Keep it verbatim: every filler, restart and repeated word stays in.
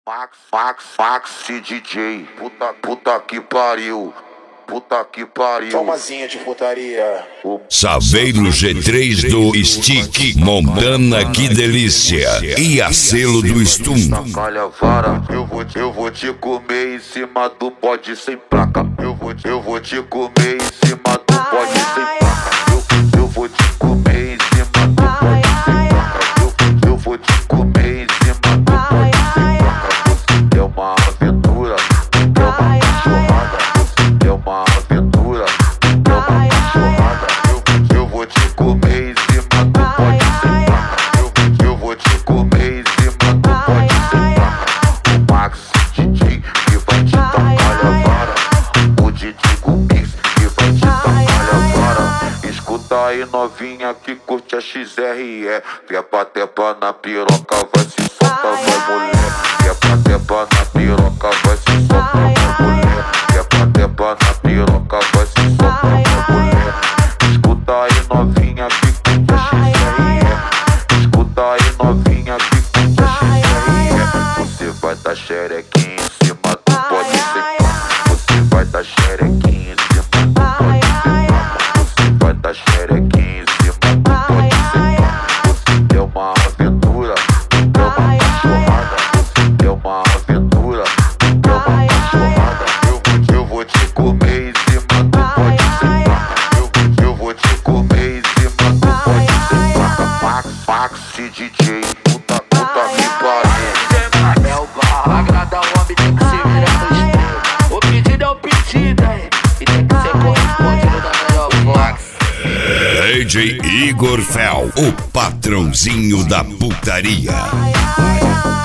Max, Max, Maxi D J, puta, puta que pariu, puta que pariu. Tomazinha de putaria. Saveiro G três do Stick, Montana, que delícia. E a selo do Stum. Calha vara, eu vou, eu vou te comer em cima do bode sem placa. Eu vou, eu vou te comer em cima do bode sem placa. Eu, eu vou te comer em cima do bode sem placa. Eu, eu vou te comer em cima do bode sem placa. Você é uma aventura, é uma cachorrada. Você é uma aventura, é uma cachorrada. Eu, eu vou te comer em cima do bode sem placa. Eu, eu vou te comer em cima do bode sem placa. O Max D J que vai te tacar a vara. O D J Gumix que vai te tacar a vara. Escuta aí novinha que curte a X R E. Tepa, tepa na piroca, vai se soltar, vai mulher. Tepa, tepa na piroca, vai se soltar, vai mulher. Tepa, tepa na piroca, vai se soltar, vai mulher. Escuta aí novinha que curte a X R E. Escuta aí novinha que curte a X R E. Você vai dar xerequinha em cima do bode sem placa. Você vai dar xerequinha em cima do bode sem placa. Você vai dar xerequinha em cima do bode sem placa. Você é uma aventura, é uma cachorrada. Você é uma aventura, é uma cachorrada. Eu vou, eu vou te comer em cima do bode sem placa. Eu, eu vou te comer em cima do bode sem placa. Max, Maxi D J, puta, puta que pariu. É o barra, agrada o homem, tem que se virar no espelho. O pedido é o pedido, hein? E tem que ser correspondido da melhor forma. D J Igor Fel, o patrãozinho da putaria.